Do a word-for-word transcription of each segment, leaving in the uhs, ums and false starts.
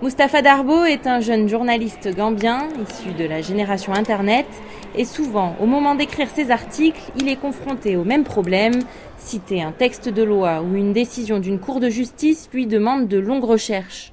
Mustapha Darbo est un jeune journaliste gambien, issu de la génération Internet, et souvent, au moment d'écrire ses articles, il est confronté au même problème. Citer un texte de loi ou une décision d'une cour de justice lui demande de longues recherches.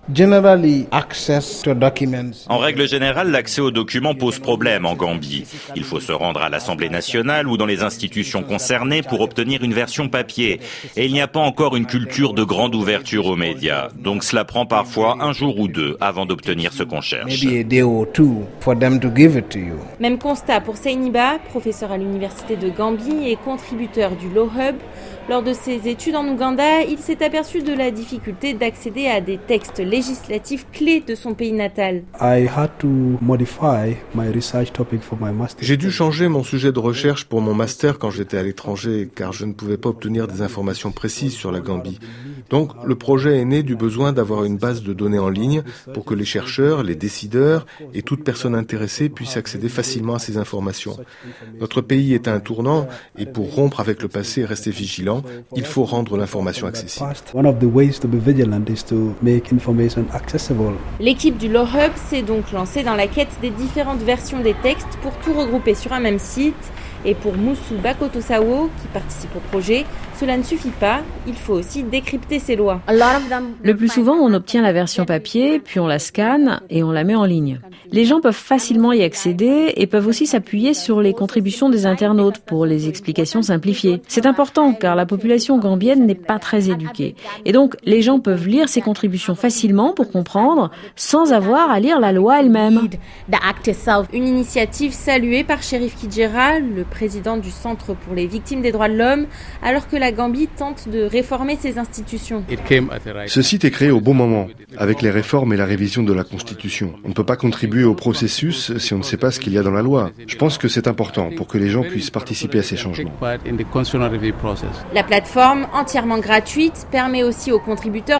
En règle générale, l'accès aux documents pose problème en Gambie. Il faut se rendre à l'Assemblée nationale ou dans les institutions concernées pour obtenir une version papier. Et il n'y a pas encore une culture de grande ouverture aux médias. Donc cela prend parfois un jour ou deux avant d'obtenir ce qu'on cherche. Même constat pour Seiniba, professeur à l'université de Gambie et contributeur du Law Hub. Lors de ses études en Ouganda, il s'est aperçu de la difficulté d'accéder à des textes législatifs clés de son pays natal. J'ai dû changer mon sujet de recherche pour mon master quand j'étais à l'étranger, car je ne pouvais pas obtenir des informations précises sur la Gambie. Donc, le projet est né du besoin d'avoir une base de données en ligne pour que les chercheurs, les décideurs et toute personne intéressée puissent accéder facilement à ces informations. Notre pays est à un tournant et pour rompre avec le passé et rester vigilant, il faut rendre l'information accessible. L'équipe du Law Hub s'est donc lancée dans la quête des différentes versions des textes pour tout regrouper sur un même site. Et pour Moussou Bakotosawo, qui participe au projet, cela ne suffit pas, il faut aussi décrypter ces lois. Le plus souvent, on obtient la version papier, puis on la scanne et on la met en ligne. Les gens peuvent facilement y accéder et peuvent aussi s'appuyer sur les contributions des internautes pour les explications simplifiées. C'est important car la population gambienne n'est pas très éduquée. Et donc, les gens peuvent lire ces contributions facilement pour comprendre, sans avoir à lire la loi elle-même. Une initiative saluée par Sheriff Kidjera, le président du Centre pour les victimes des droits de l'homme, alors que la Gambie tente de réformer ses institutions. Ce site est créé au bon moment, avec les réformes et la révision de la Constitution. On ne peut pas contribuer au processus si on ne sait pas ce qu'il y a dans la loi. Je pense que c'est important pour que les gens puissent participer à ces changements. La plateforme, entièrement gratuite, permet aussi aux contributeurs